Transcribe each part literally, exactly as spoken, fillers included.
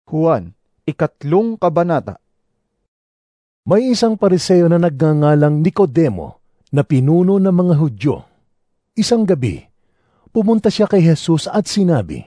Juan, ikatlong kabanata. May isang Pariseo na nagngangalang Nicodemo na pinuno ng mga Hudyo. Isang gabi, pumunta siya kay Jesus at sinabi,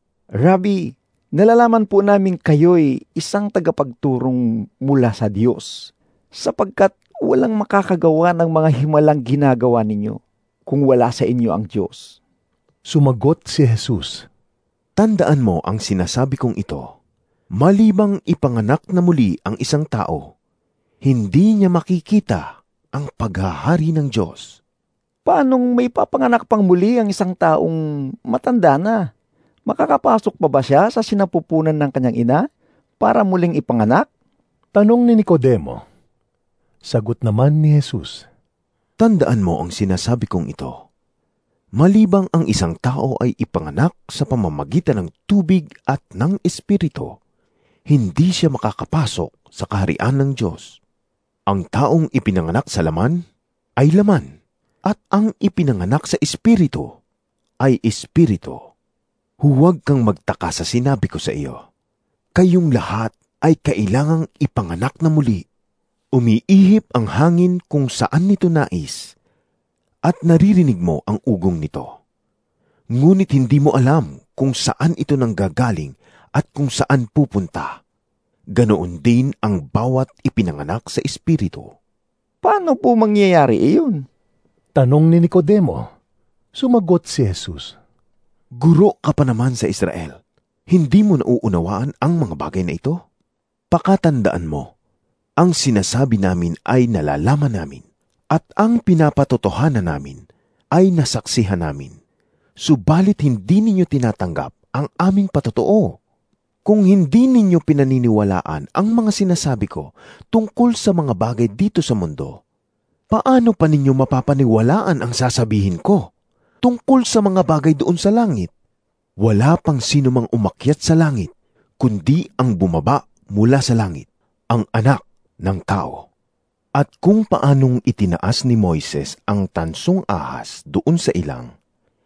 Rabbi, nalalaman po namin kayo'y isang tagapagturong mula sa Diyos, sapagkat walang makakagawa ng mga himalang ginagawa ninyo kung wala sa inyo ang Diyos. Sumagot si Jesus, Tandaan mo ang sinasabi kong ito. Malibang ipanganak na muli ang isang tao, hindi niya makikita ang paghahari ng Diyos. Paanong may papanganak pang muli ang isang taong matanda na? Makakapasok pa ba siya sa sinapupunan ng kanyang ina para muling ipanganak? Tanong ni Nicodemo. Sagot naman ni Jesus, Tandaan mo ang sinasabi kong ito. Malibang ang isang tao ay ipanganak sa pamamagitan ng tubig at ng Espiritu, hindi siya makakapasok sa kaharian ng Diyos. Ang taong ipinanganak sa laman ay laman, at ang ipinanganak sa Espiritu ay Espiritu. Huwag kang magtaka sa sinabi ko sa iyo. Kayong lahat ay kailangang ipanganak na muli. Umiihip ang hangin kung saan nito nais, at naririnig mo ang ugong nito. Ngunit hindi mo alam kung saan ito nanggagaling at kung saan pupunta. Ganoon din ang bawat ipinanganak sa Espiritu. Paano po mangyayari iyon? Tanong ni Nicodemo. Sumagot si Jesus, Guro ka pa naman sa Israel. Hindi mo nauunawaan ang mga bagay na ito? Pakatandaan mo, ang sinasabi namin ay nalalaman namin, at ang pinapatotohanan namin ay nasaksihan namin. Subalit hindi ninyo tinatanggap ang aming patotoo. Kung hindi ninyo pinaniniwalaan ang mga sinasabi ko tungkol sa mga bagay dito sa mundo, paano pa ninyo mapapaniwalaan ang sasabihin ko tungkol sa mga bagay doon sa langit? Wala pang sino mang umakyat sa langit, kundi ang bumaba mula sa langit, ang anak ng tao. At kung paanong itinaas ni Moises ang tansong ahas doon sa ilang,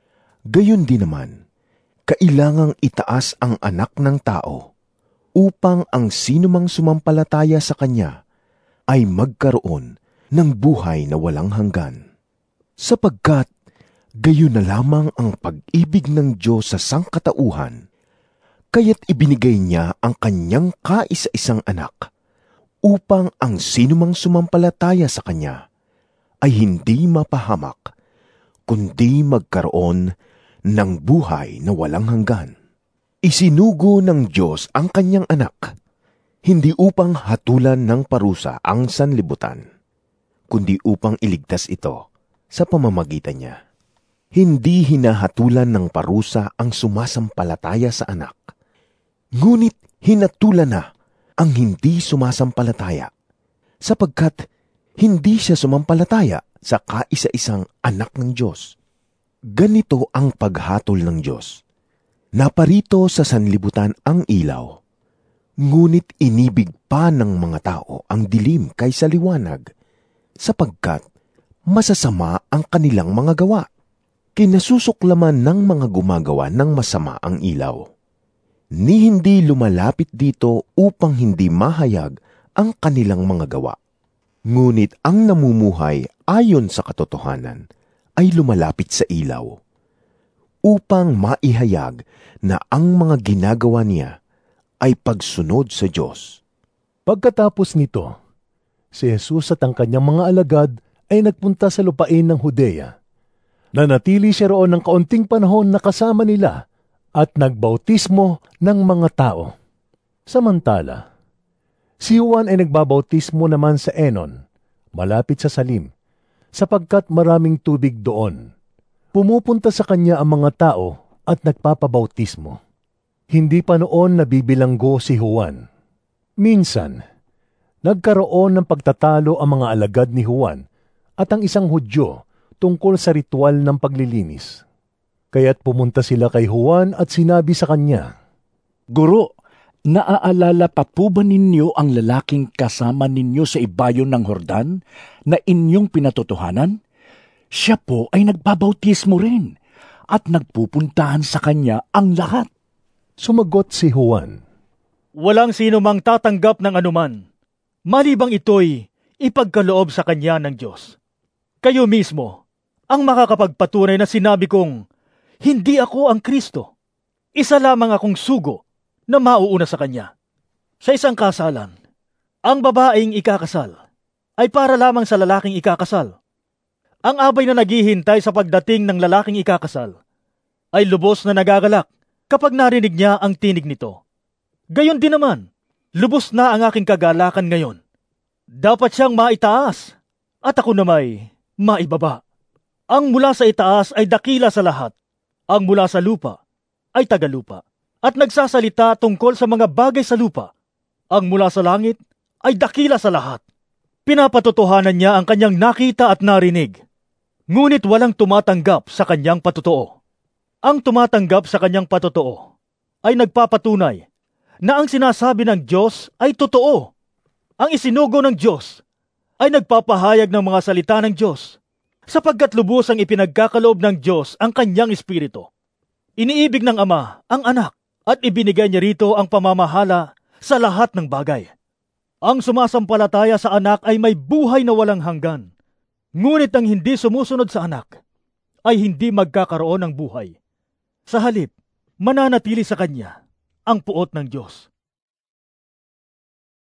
gayon din naman, kailangang itaas ang anak ng tao upang ang sinumang sumampalataya sa kanya ay magkaroon ng buhay na walang hanggan. Sapagkat gayon na lamang ang pag-ibig ng Diyos sa sangkatauhan, kaya't ibinigay niya ang kanyang kaisa-isang anak upang ang sinumang sumampalataya sa kanya ay hindi mapahamak, kundi magkaroon ng buhay na walang hanggan. Isinugo ng Diyos ang kanyang anak, hindi upang hatulan ng parusa ang sanlibutan, kundi upang iligtas ito sa pamamagitan niya. Hindi hinahatulan ng parusa ang sumasampalataya sa anak, ngunit hinatulan na ang hindi sumasampalataya, sapagkat hindi siya sumampalataya sa kaisa-isang anak ng Diyos. Ganito ang paghatol ng Diyos. Naparito sa sanlibutan ang ilaw, ngunit inibig pa ng mga tao ang dilim kaysa liwanag, sapagkat masasama ang kanilang mga gawa. Kinasusuklaman ng mga gumagawa ng masama ang ilaw, ni hindi lumalapit dito upang hindi mahayag ang kanilang mga gawa. Ngunit ang namumuhay ayon sa katotohanan ay lumalapit sa ilaw, upang maihayag na ang mga ginagawa niya ay pagsunod sa Diyos. Pagkatapos nito, si Jesus at ang kanyang mga alagad ay nagpunta sa lupain ng Judea. Nanatili siya roon ng kaunting panahon na kasama nila at nagbautismo ng mga tao. Samantala, si Juan ay nagbabautismo naman sa Enon, malapit sa Salim, sapagkat maraming tubig doon. Pumupunta sa kanya ang mga tao at nagpapabautismo. Hindi pa noon nabibilanggo si Juan. Minsan, nagkaroon ng pagtatalo ang mga alagad ni Juan at ang isang Hudyo tungkol sa ritual ng paglilinis. Kaya't pumunta sila kay Juan at sinabi sa kanya, Guro, naaalala pa po ba ninyo ang lalaking kasama ninyo sa ibayon ng Hordan na inyong pinatotohanan? Siya po ay nagbabautismo rin at nagpupuntahan sa kanya ang lahat. Sumagot si Juan, Walang sino mang tatanggap ng anuman, malibang ito'y ipagkaloob sa kanya ng Diyos. Kayo mismo ang makakapagpatunay na sinabi kong, hindi ako ang Kristo. Isa lamang akong sugo na mauuna sa kanya. Sa isang kasalan, ang babaeng ikakasal ay para lamang sa lalaking ikakasal. Ang abay na naghihintay sa pagdating ng lalaking ikakasal ay lubos na nagagalak kapag narinig niya ang tinig nito. Gayon din naman, lubos na ang aking kagalakan ngayon. Dapat siyang maitaas at ako na may maibaba. Ang mula sa itaas ay dakila sa lahat. Ang mula sa lupa ay tagalupa at nagsasalita tungkol sa mga bagay sa lupa. Ang mula sa langit ay dakila sa lahat. Pinapatotohanan niya ang kanyang nakita at narinig. Ngunit walang tumatanggap sa kanyang patotoo. Ang tumatanggap sa kanyang patotoo ay nagpapatunay na ang sinasabi ng Diyos ay totoo. Ang isinugo ng Diyos ay nagpapahayag ng mga salita ng Diyos, sapagkat lubos ang ipinagkakaloob ng Diyos ang kanyang espiritu. Iniibig ng Ama ang anak at ibinigay niya rito ang pamamahala sa lahat ng bagay. Ang sumasampalataya sa anak ay may buhay na walang hanggan, ngunit ang hindi sumusunod sa anak ay hindi magkakaroon ng buhay. Sa halip, mananatili sa kanya ang puot ng Diyos.